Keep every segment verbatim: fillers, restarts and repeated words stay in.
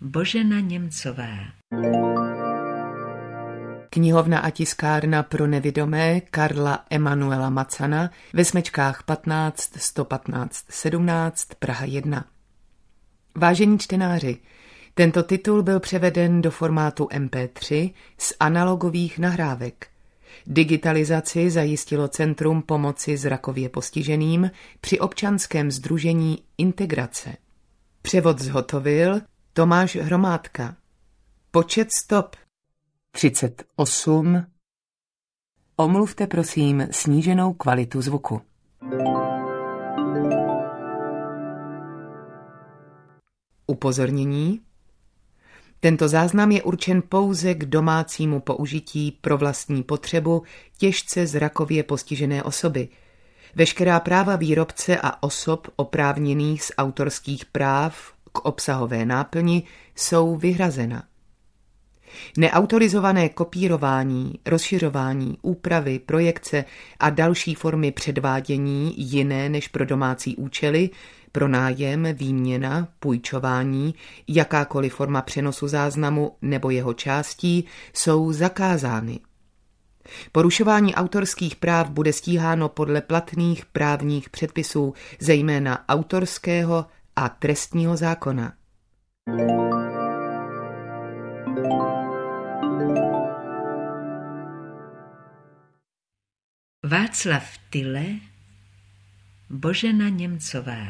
Božena Němcová. Knihovna a tiskárna pro nevidomé Karla Emanuela Macana ve Smečkách patnáct sto patnáct sedmnáct Praha jedna. Vážení čtenáři, tento titul byl převeden do formátu em pé tři z analogových nahrávek. Digitalizaci zajistilo Centrum pomoci zrakově postiženým při občanském sdružení Integrace. Převod zhotovil Tomáš Hromádka. Počet stop třicet osm. Omluvte prosím sníženou kvalitu zvuku. Upozornění. Tento záznam je určen pouze k domácímu použití pro vlastní potřebu těžce zrakově postižené osoby. Veškerá práva výrobce a osob oprávněných z autorských práv k obsahové náplni jsou vyhrazena. Neautorizované kopírování, rozšiřování, úpravy, projekce a další formy předvádění jiné než pro domácí účely, pronájem, výměna, půjčování, jakákoliv forma přenosu záznamu nebo jeho částí jsou zakázány. Porušování autorských práv bude stíháno podle platných právních předpisů, zejména autorského a trestního zákona. Václav Tyle, Božena Němcová.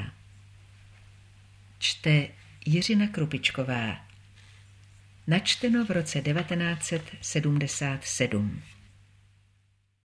Čte Jiřina Krupičková. Načteno v roce devatenáct set sedmdesát sedm.